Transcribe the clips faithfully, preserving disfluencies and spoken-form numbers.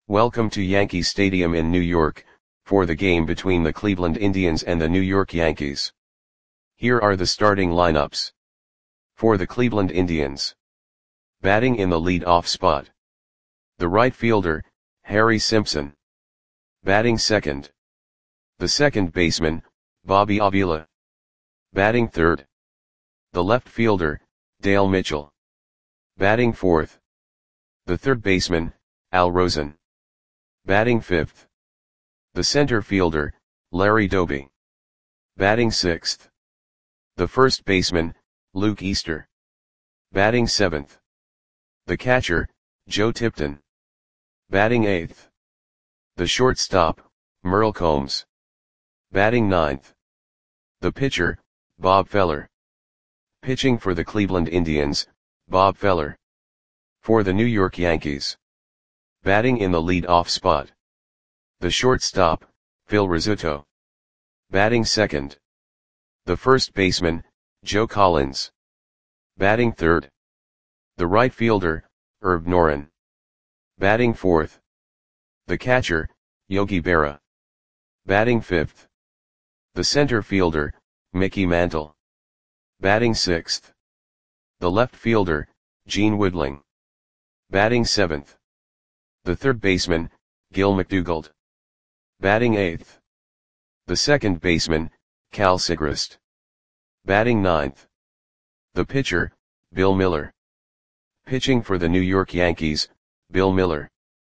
Welcome to Yankee Stadium in New York, for the game between the Cleveland Indians and the New York Yankees. Here are the starting lineups. For the Cleveland Indians. Batting in the lead-off spot. The right fielder, Harry Simpson. Batting second. The second baseman, Bobby Avila. Batting third. The left fielder, Dale Mitchell. Batting fourth. The third baseman, Al Rosen. Batting fifth. The center fielder, Larry Doby. Batting sixth. The first baseman, Luke Easter. Batting seventh. The catcher, Joe Tipton. Batting eighth. The shortstop, Merle Combs. Batting ninth. The pitcher, Bob Feller. Pitching for the Cleveland Indians, Bob Feller. For the New York Yankees. Batting in the lead-off spot. The shortstop, Phil Rizzuto. Batting second. The first baseman, Joe Collins. Batting third. The right fielder, Herb Noren. Batting fourth. The catcher, Yogi Berra. Batting fifth. The center fielder, Mickey Mantle. Batting sixth. The left fielder, Gene Woodling. Batting seventh. The third baseman, Gil McDougald. Batting eighth. The second baseman, Cal Sigrist. Batting ninth. The pitcher, Bill Miller. Pitching for the New York Yankees, Bill Miller.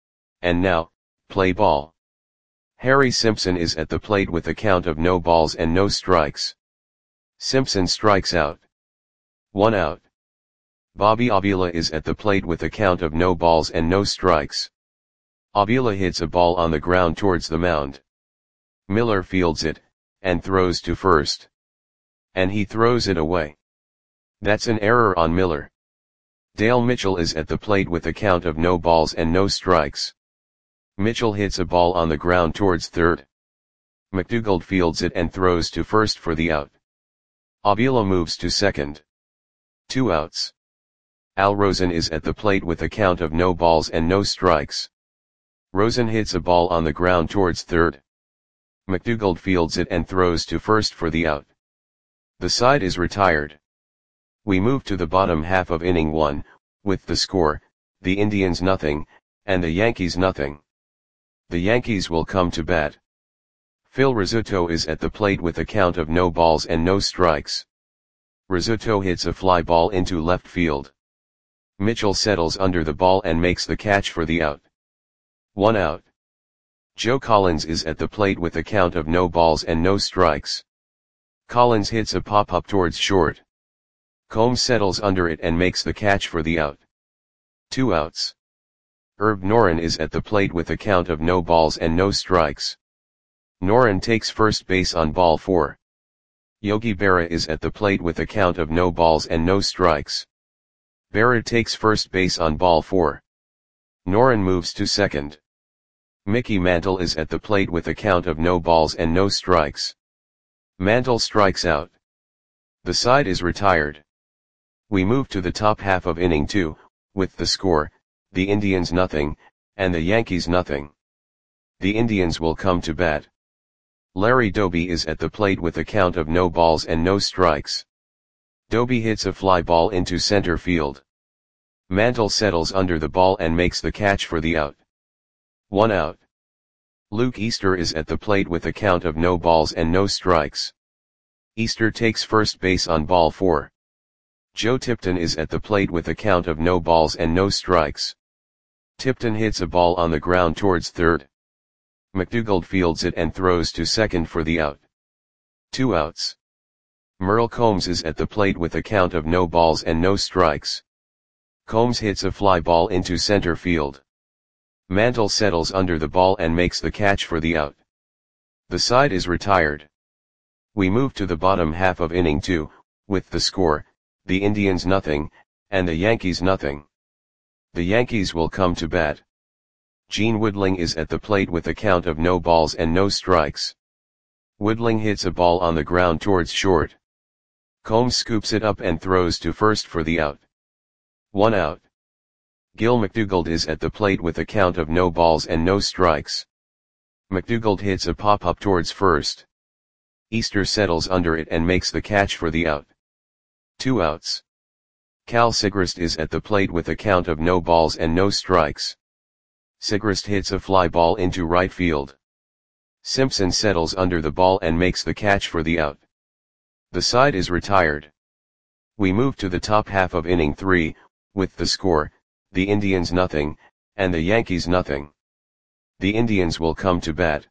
And now, play ball. Harry Simpson is at the plate with a count of no balls and no strikes. Simpson strikes out. One out. Bobby Avila is at the plate with a count of no balls and no strikes. Avila hits a ball on the ground towards the mound. Miller fields it, and throws to first. And he throws it away. That's an error on Miller. Dale Mitchell is at the plate with a count of no balls and no strikes. Mitchell hits a ball on the ground towards third. McDougald fields it and throws to first for the out. Avila moves to second. Two outs. Al Rosen is at the plate with a count of no balls and no strikes. Rosen hits a ball on the ground towards third. McDougald fields it and throws to first for the out. The side is retired. We move to the bottom half of inning one, with the score, the Indians nothing, and the Yankees nothing. The Yankees will come to bat. Phil Rizzuto is at the plate with a count of no balls and no strikes. Rizzuto hits a fly ball into left field. Mitchell settles under the ball and makes the catch for the out. One out. Joe Collins is at the plate with a count of no balls and no strikes. Collins hits a pop-up towards short. Combs settles under it and makes the catch for the out. Two outs. Herb Noren is at the plate with a count of no balls and no strikes. Noren takes first base on ball four. Yogi Berra is at the plate with a count of no balls and no strikes. Berra takes first base on ball four. Noren moves to second. Mickey Mantle is at the plate with a count of no balls and no strikes. Mantle strikes out. The side is retired. We move to the top half of inning two, with the score, the Indians nothing, and the Yankees nothing. The Indians will come to bat. Larry Doby is at the plate with a count of no balls and no strikes. Doby hits a fly ball into center field. Mantle settles under the ball and makes the catch for the out. One out. Luke Easter is at the plate with a count of no balls and no strikes. Easter takes first base on ball four. Joe Tipton is at the plate with a count of no balls and no strikes. Tipton hits a ball on the ground towards third. McDougald fields it and throws to second for the out. Two outs. Merle Combs is at the plate with a count of no balls and no strikes. Combs hits a fly ball into center field. Mantle settles under the ball and makes the catch for the out. The side is retired. We move to the bottom half of inning two, with the score, the Indians nothing, and the Yankees nothing. The Yankees will come to bat. Gene Woodling is at the plate with a count of no balls and no strikes. Woodling hits a ball on the ground towards short. Combs scoops it up and throws to first for the out. One out. Gil McDougald is at the plate with a count of no balls and no strikes. McDougald hits a pop-up towards first. Easter settles under it and makes the catch for the out. Two outs. Cal Sigrist is at the plate with a count of no balls and no strikes. Sigrist hits a fly ball into right field. Simpson settles under the ball and makes the catch for the out. The side is retired. We move to the top half of inning three, with the score, the Indians nothing, and the Yankees nothing. The Indians will come to bat.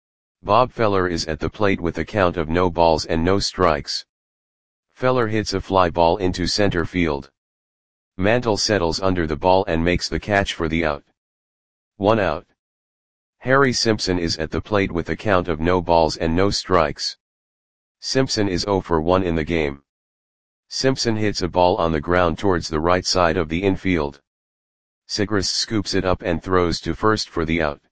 Bob Feller is at the plate with a count of no balls and no strikes. Feller hits a fly ball into center field. Mantle settles under the ball and makes the catch for the out. One out. Harry Simpson is at the plate with a count of no balls and no strikes. Simpson is oh for one in the game. Simpson hits a ball on the ground towards the right side of the infield. Sigrist scoops it up and throws to first for the out.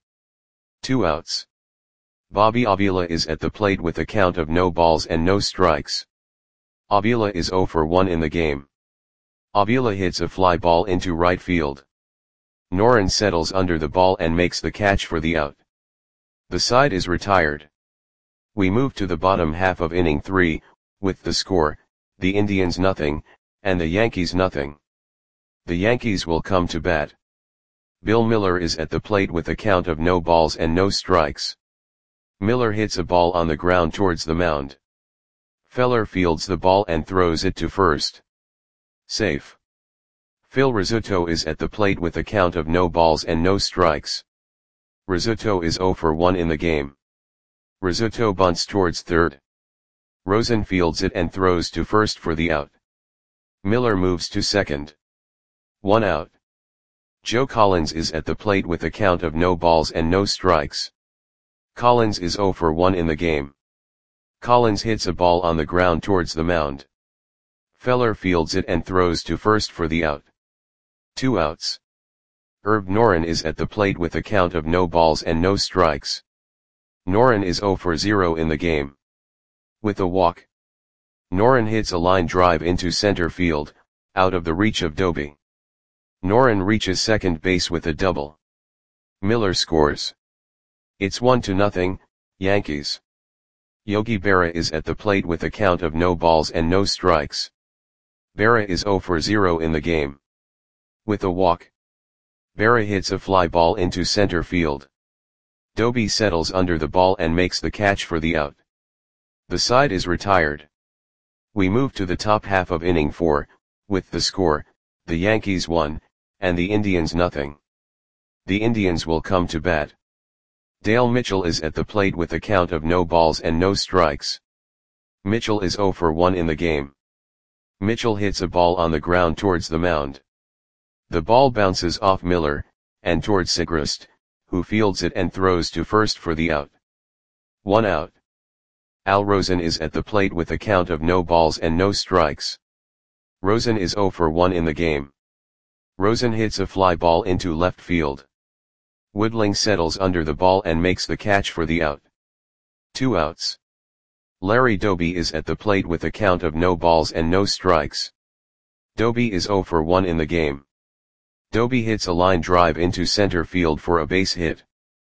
Two outs. Bobby Avila is at the plate with a count of no balls and no strikes. Avila is oh for one in the game. Avila hits a fly ball into right field. Noren settles under the ball and makes the catch for the out. The side is retired. We move to the bottom half of inning three, with the score, the Indians nothing, and the Yankees nothing. The Yankees will come to bat. Bill Miller is at the plate with a count of no balls and no strikes. Miller hits a ball on the ground towards the mound. Feller fields the ball and throws it to first. Safe. Phil Rizzuto is at the plate with a count of no balls and no strikes. Rizzuto is oh for one in the game. Rizzuto bunts towards third. Rosen fields it and throws to first for the out. Miller moves to second. One out. Joe Collins is at the plate with a count of no balls and no strikes. Collins is oh for one in the game. Collins hits a ball on the ground towards the mound. Feller fields it and throws to first for the out. Two outs. Herb Noren is at the plate with a count of no balls and no strikes. Noren is oh for zero in the game. With a walk. Noren hits a line drive into center field, out of the reach of Doby. Noren reaches second base with a double. Miller scores. It's one to nothing, Yankees. Yogi Berra is at the plate with a count of no balls and no strikes. Berra is oh for zero in the game. With a walk. Berra hits a fly ball into center field. Doby settles under the ball and makes the catch for the out. The side is retired. We move to the top half of inning four, with the score, the Yankees one, and the Indians nothing. The Indians will come to bat. Dale Mitchell is at the plate with a count of no balls and no strikes. Mitchell is oh for one in the game. Mitchell hits a ball on the ground towards the mound. The ball bounces off Miller, and towards Sigrist, who fields it and throws to first for the out. One out. Al Rosen is at the plate with a count of no balls and no strikes. Rosen is oh for one in the game. Rosen hits a fly ball into left field. Woodling settles under the ball and makes the catch for the out. Two outs. Larry Doby is at the plate with a count of no balls and no strikes. Doby is oh for one in the game. Doby hits a line drive into center field for a base hit.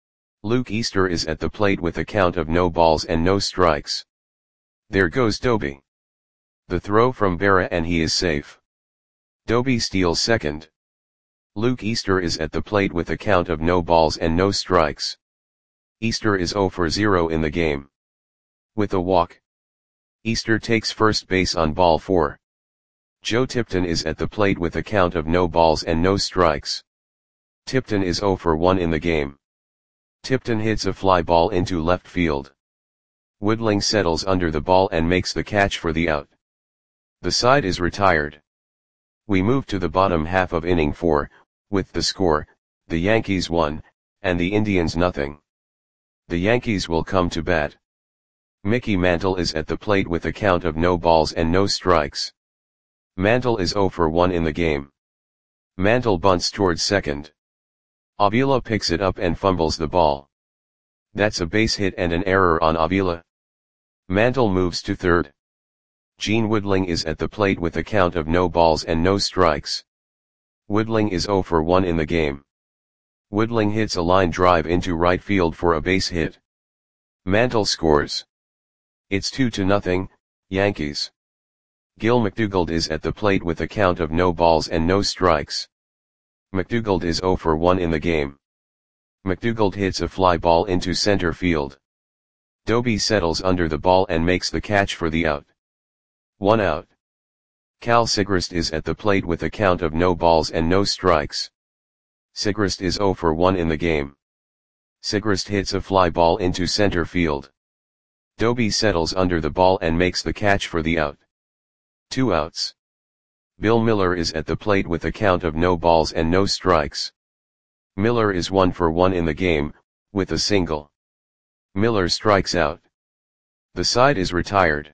Luke Easter is at the plate with a count of no balls and no strikes. There goes Doby. The throw from Berra and he is safe. Doby steals second. Luke Easter is at the plate with a count of no balls and no strikes. Easter is oh for zero in the game. With a walk. Easter takes first base on ball four. Joe Tipton is at the plate with a count of no balls and no strikes. Tipton is oh for one in the game. Tipton hits a fly ball into left field. Woodling settles under the ball and makes the catch for the out. The side is retired. We move to the bottom half of inning four, with the score, the Yankees one, and the Indians nothing. The Yankees will come to bat. Mickey Mantle is at the plate with a count of no balls and no strikes. Mantle is oh for one in the game. Mantle bunts towards second. Avila picks it up and fumbles the ball. That's a base hit and an error on Avila. Mantle moves to third. Gene Woodling is at the plate with a count of no balls and no strikes. Woodling is zero for one in the game. Woodling hits a line drive into right field for a base hit. Mantle scores. It's two to nothing, Yankees. Gil McDougald is at the plate with a count of no balls and no strikes. McDougald is zero for one in the game. McDougald hits a fly ball into center field. Doby settles under the ball and makes the catch for the out. One out. Cal Sigrist is at the plate with a count of no balls and no strikes. Sigrist is zero for one in the game. Sigrist hits a fly ball into center field. Doby settles under the ball and makes the catch for the out. Two outs. Bill Miller is at the plate with a count of no balls and no strikes. Miller is one for one in the game, with a single. Miller strikes out. The side is retired.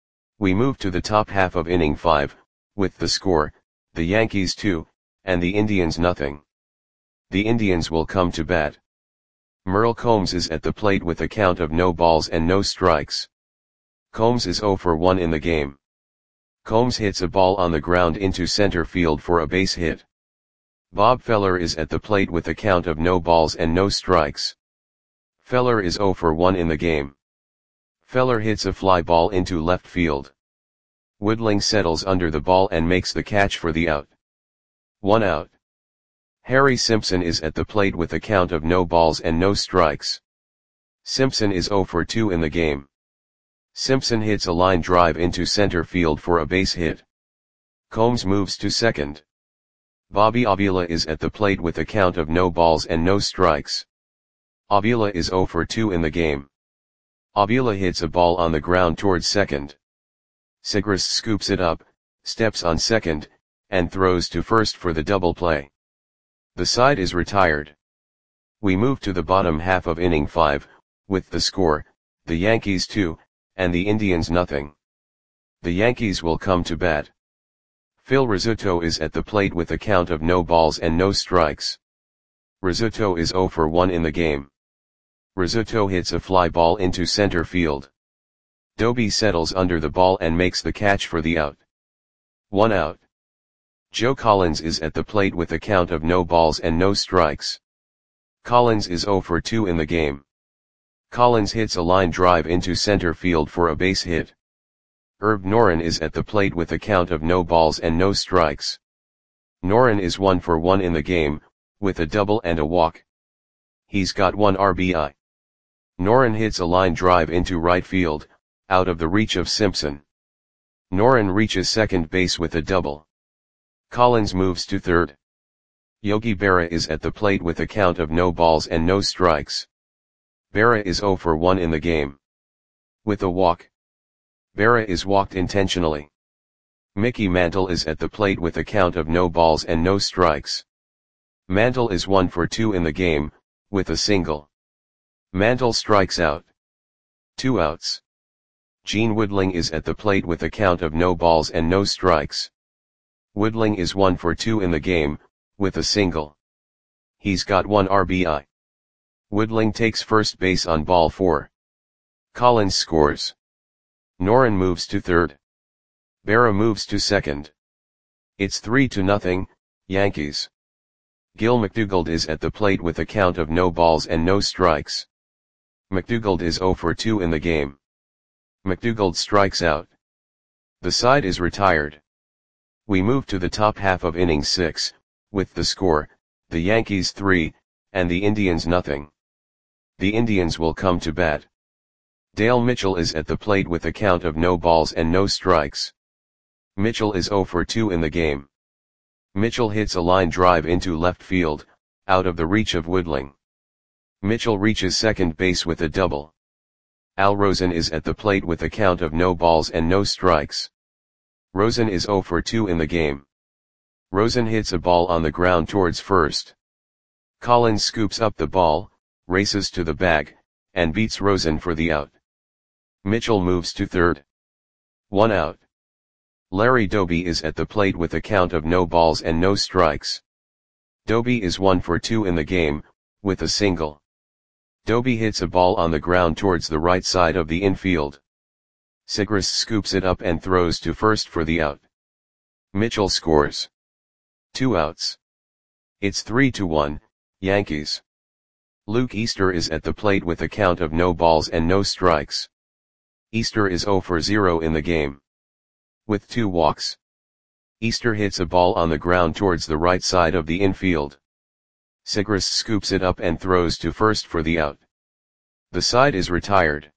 We move to the top half of inning five, with the score, the Yankees two, and the Indians nothing. The Indians will come to bat. Merle Combs is at the plate with a count of no balls and no strikes. Combs is zero for one in the game. Combs hits a ball on the ground into center field for a base hit. Bob Feller is at the plate with a count of no balls and no strikes. Feller is zero for one in the game. Feller hits a fly ball into left field. Woodling settles under the ball and makes the catch for the out. One out. Harry Simpson is at the plate with a count of no balls and no strikes. Simpson is zero for two in the game. Simpson hits a line drive into center field for a base hit. Combs moves to second. Bobby Avila is at the plate with a count of no balls and no strikes. Avila is zero for two in the game. Avila hits a ball on the ground towards second. Sigrist scoops it up, steps on second, and throws to first for the double play. The side is retired. We move to the bottom half of inning five, with the score, the Yankees two, and the Indians nothing. The Yankees will come to bat. Phil Rizzuto is at the plate with a count of no balls and no strikes. Rizzuto is zero for one in the game. Rizzuto hits a fly ball into center field. Doby settles under the ball and makes the catch for the out. One out. Joe Collins is at the plate with a count of no balls and no strikes. Collins is zero for two in the game. Collins hits a line drive into center field for a base hit. Herb Noren is at the plate with a count of no balls and no strikes. Noren is one for one in the game, with a double and a walk. He's got one R B I. Noren hits a line drive into right field, out of the reach of Simpson. Noren reaches second base with a double. Collins moves to third. Yogi Berra is at the plate with a count of no balls and no strikes. Berra is zero for one in the game. With a walk. Berra is walked intentionally. Mickey Mantle is at the plate with a count of no balls and no strikes. Mantle is one for two in the game, with a single. Mantle strikes out. Two outs. Gene Woodling is at the plate with a count of no balls and no strikes. Woodling is one for two in the game, with a single. He's got one R B I. Woodling takes first base on ball four. Collins scores. Noren moves to third. Berra moves to second. It's three to nothing, Yankees. Gil McDougald is at the plate with a count of no balls and no strikes. McDougald is zero for two in the game. McDougald strikes out. The side is retired. We move to the top half of inning six, with the score, the Yankees three, and the Indians nothing. The Indians will come to bat. Dale Mitchell is at the plate with a count of no balls and no strikes. Mitchell is zero for two in the game. Mitchell hits a line drive into left field, out of the reach of Woodling. Mitchell reaches second base with a double. Al Rosen is at the plate with a count of no balls and no strikes. Rosen is zero for two in the game. Rosen hits a ball on the ground towards first. Collins scoops up the ball, races to the bag, and beats Rosen for the out. Mitchell moves to third. One out. Larry Doby is at the plate with a count of no balls and no strikes. Doby is one for two in the game, with a single. Doby hits a ball on the ground towards the right side of the infield. Sigrist scoops it up and throws to first for the out. Mitchell scores. Two outs. It's three to one, Yankees. Luke Easter is at the plate with a count of no balls and no strikes. Easter is zero for zero in the game. With two walks. Easter hits a ball on the ground towards the right side of the infield. Sigrist scoops it up and throws to first for the out. The side is retired.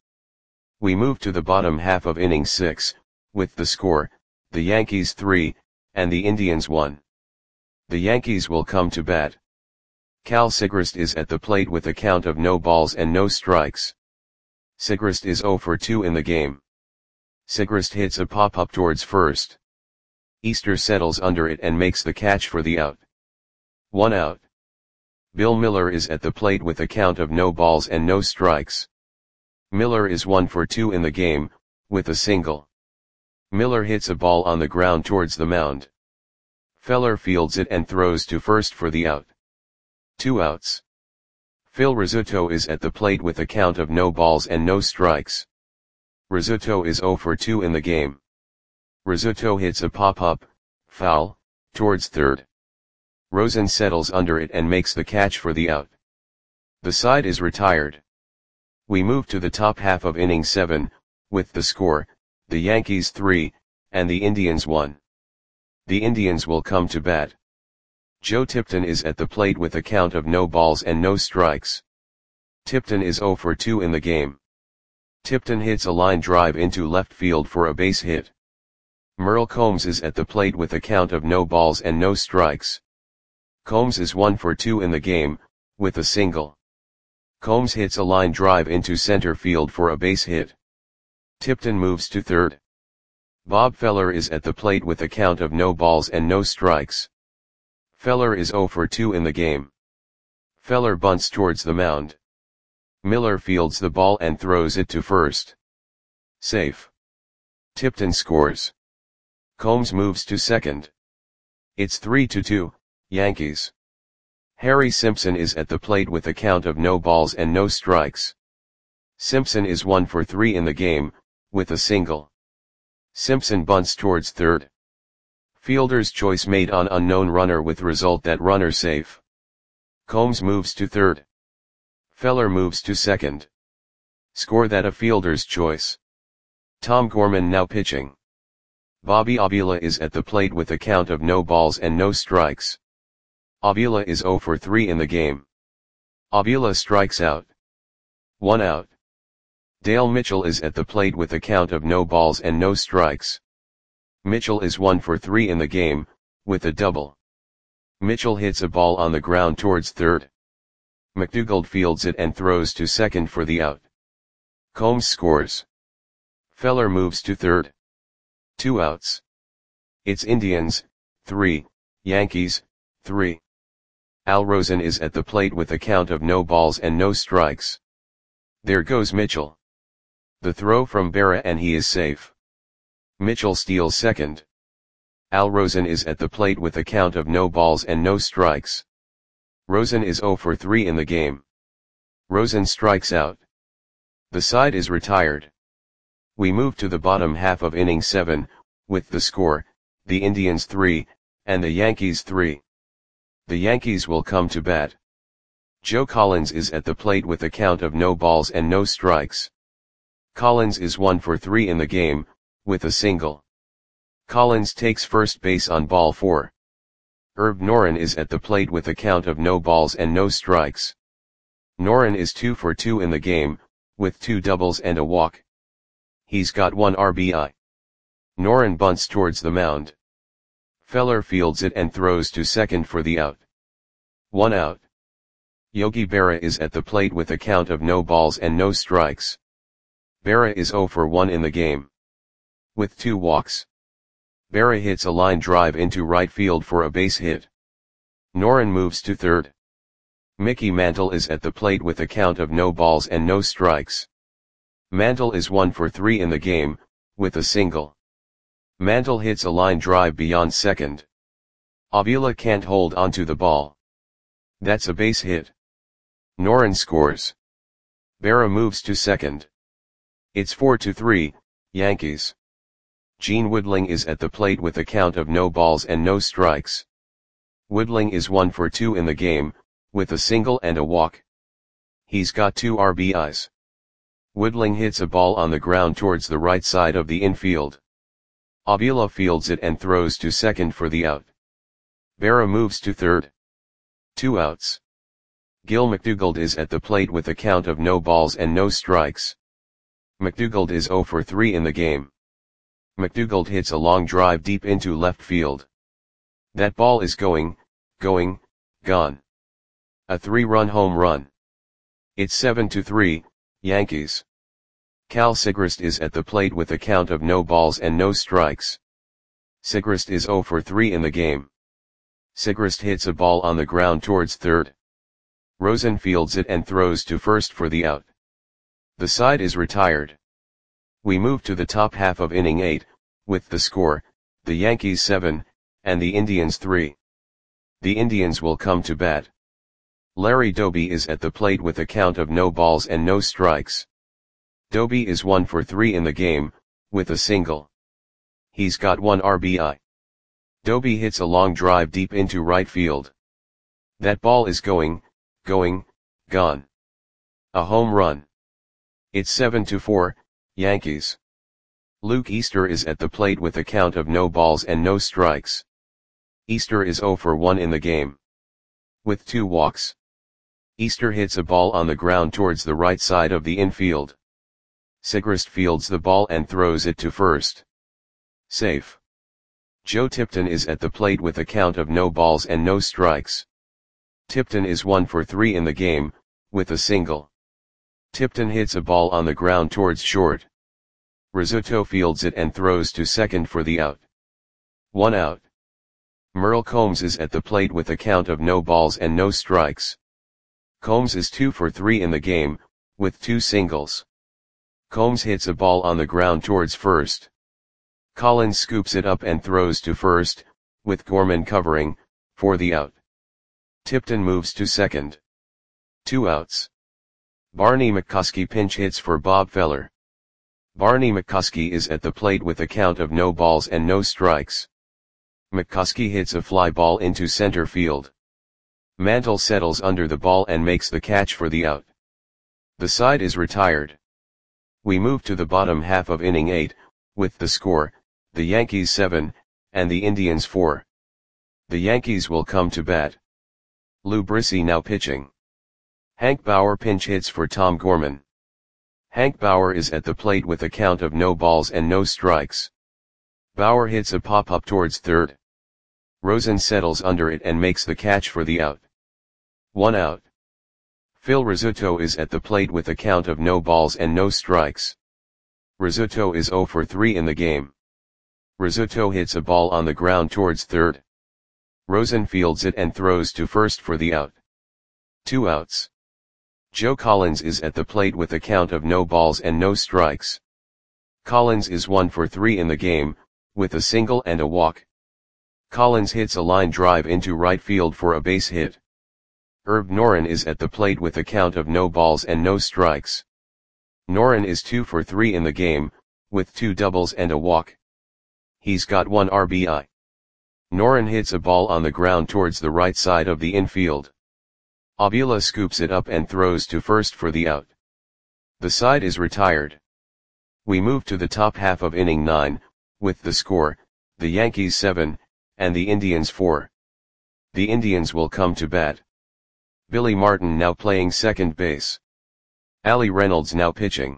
We move to the bottom half of inning six, with the score, the Yankees three, and the Indians one. The Yankees will come to bat. Cal Sigrist is at the plate with a count of no balls and no strikes. Sigrist is zero for two in the game. Sigrist hits a pop-up towards first. Easter settles under it and makes the catch for the out. One out. Bill Miller is at the plate with a count of no balls and no strikes. Miller is one for two in the game, with a single. Miller hits a ball on the ground towards the mound. Feller fields it and throws to first for the out. Two outs. Phil Rizzuto is at the plate with a count of no balls and no strikes. Rizzuto is zero for two in the game. Rizzuto hits a pop-up, foul, towards third. Rosen settles under it and makes the catch for the out. The side is retired. We move to the top half of inning seven, with the score, the Yankees three, and the Indians one. The Indians will come to bat. Joe Tipton is at the plate with a count of no balls and no strikes. Tipton is zero for two in the game. Tipton hits a line drive into left field for a base hit. Merle Combs is at the plate with a count of no balls and no strikes. Combs is one for two in the game, with a single. Combs hits a line drive into center field for a base hit. Tipton moves to third. Bob Feller is at the plate with a count of no balls and no strikes. Feller is zero for two in the game. Feller bunts towards the mound. Miller fields the ball and throws it to first. Safe. Tipton scores. Combs moves to second. It's three to two, Yankees. Harry Simpson is at the plate with a count of no balls and no strikes. Simpson is one for three in the game, with a single. Simpson bunts towards third. Fielder's choice made on unknown runner with result that runner safe. Combs moves to third. Feller moves to second. Score that a fielder's choice. Tom Gorman now pitching. Bobby Avila is at the plate with a count of no balls and no strikes. Avila is zero for three in the game. Avila strikes out. One out. Dale Mitchell is at the plate with a count of no balls and no strikes. Mitchell is one for three in the game, with a double. Mitchell hits a ball on the ground towards third. McDougald fields it and throws to second for the out. Combs scores. Feller moves to third. Two outs. It's Indians, three, Yankees, three. Al Rosen is at the plate with a count of no balls and no strikes. There goes Mitchell. The throw from Berra and he is safe. Mitchell steals second. Al Rosen is at the plate with a count of no balls and no strikes. Rosen is zero for three in the game. Rosen strikes out. The side is retired. We move to the bottom half of inning seven, with the score, the Indians three, and the Yankees three. The Yankees will come to bat. Joe Collins is at the plate with a count of no balls and no strikes. Collins is one for three in the game, with a single. Collins takes first base on ball four. Herb Noren is at the plate with a count of no balls and no strikes. Noren is two for two in the game, with two doubles and a walk. He's got one R B I. Noren bunts towards the mound. Feller fields it and throws to second for the out. One out. Yogi Berra is at the plate with a count of no balls and no strikes. Berra is zero for one in the game. With two walks. Berra hits a line drive into right field for a base hit. Noren moves to third. Mickey Mantle is at the plate with a count of no balls and no strikes. Mantle is one for three in the game, with a single. Mantle hits a line drive beyond second. Avila can't hold onto the ball. That's a base hit. Noren scores. Berra moves to second. It's four to three, Yankees. Gene Woodling is at the plate with a count of no balls and no strikes. Woodling is one for two in the game, with a single and a walk. He's got two R B Is. Woodling hits a ball on the ground towards the right side of the infield. Avila fields it and throws to second for the out. Berra moves to third. Two outs. Gil McDougald is at the plate with a count of no balls and no strikes. McDougald is zero for three in the game. McDougald hits a long drive deep into left field. That ball is going, going, gone. A three-run home run. It's seven to three, Yankees. Cal Sigrist is at the plate with a count of no balls and no strikes. Sigrist is zero for three in the game. Sigrist hits a ball on the ground towards third. Rosen fields it and throws to first for the out. The side is retired. We move to the top half of inning eight, with the score, the Yankees seven, and the Indians three. The Indians will come to bat. Larry Doby is at the plate with a count of no balls and no strikes. Doby is one for three in the game, with a single. He's got one R B I. Doby hits a long drive deep into right field. That ball is going, going, gone. A home run. It's seven to four, Yankees. Luke Easter is at the plate with a count of no balls and no strikes. Easter is zero for one in the game. With two walks. Easter hits a ball on the ground towards the right side of the infield. Sigrist fields the ball and throws it to first. Safe. Joe Tipton is at the plate with a count of no balls and no strikes. Tipton is one for three in the game, with a single. Tipton hits a ball on the ground towards short. Rizzuto fields it and throws to second for the out. One out. Merle Combs is at the plate with a count of no balls and no strikes. Combs is two for three in the game, with two singles. Combs hits a ball on the ground towards first. Collins scoops it up and throws to first, with Gorman covering, for the out. Tipton moves to second. Two outs. Barney McCoskey pinch hits for Bob Feller. Barney McCoskey is at the plate with a count of no balls and no strikes. McCoskey hits a fly ball into center field. Mantle settles under the ball and makes the catch for the out. The side is retired. We move to the bottom half of inning eight, with the score, the Yankees seven, and the Indians four. The Yankees will come to bat. Lou Brissy now pitching. Hank Bauer pinch hits for Tom Gorman. Hank Bauer is at the plate with a count of no balls and no strikes. Bauer hits a pop-up towards third. Rosen settles under it and makes the catch for the out. One out. Phil Rizzuto is at the plate with a count of no balls and no strikes. Rizzuto is zero for three in the game. Rizzuto hits a ball on the ground towards third. Rosen fields it and throws to first for the out. Two outs. Joe Collins is at the plate with a count of no balls and no strikes. Collins is one for three in the game, with a single and a walk. Collins hits a line drive into right field for a base hit. Herb Noren is at the plate with a count of no balls and no strikes. Noren is two for three in the game, with two doubles and a walk. He's got one R B I. Noren hits a ball on the ground towards the right side of the infield. Avila scoops it up and throws to first for the out. The side is retired. We move to the top half of inning nine, with the score, the Yankees seven, and the Indians four. The Indians will come to bat. Billy Martin now playing second base. Ali Reynolds now pitching.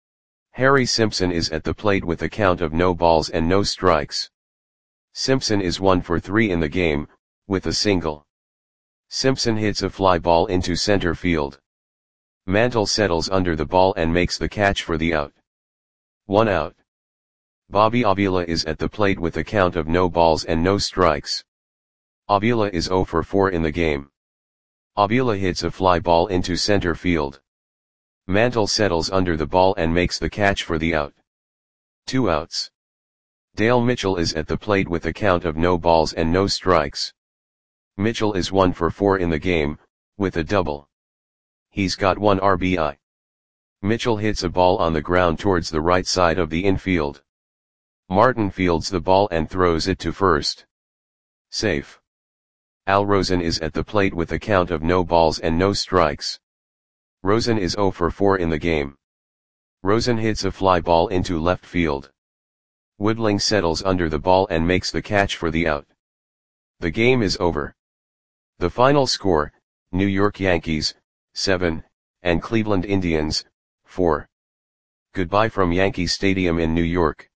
Harry Simpson is at the plate with a count of no balls and no strikes. Simpson is one for three in the game, with a single. Simpson hits a fly ball into center field. Mantle settles under the ball and makes the catch for the out. One out. Bobby Avila is at the plate with a count of no balls and no strikes. Avila is zero for four in the game. Avila hits a fly ball into center field. Mantle settles under the ball and makes the catch for the out. Two outs. Dale Mitchell is at the plate with a count of no balls and no strikes. Mitchell is one for four in the game, with a double. He's got one R B I. Mitchell hits a ball on the ground towards the right side of the infield. Martin fields the ball and throws it to first. Safe. Al Rosen is at the plate with a count of no balls and no strikes. Rosen is zero for four in the game. Rosen hits a fly ball into left field. Woodling settles under the ball and makes the catch for the out. The game is over. The final score, New York Yankees, seven, and Cleveland Indians, four. Goodbye from Yankee Stadium in New York.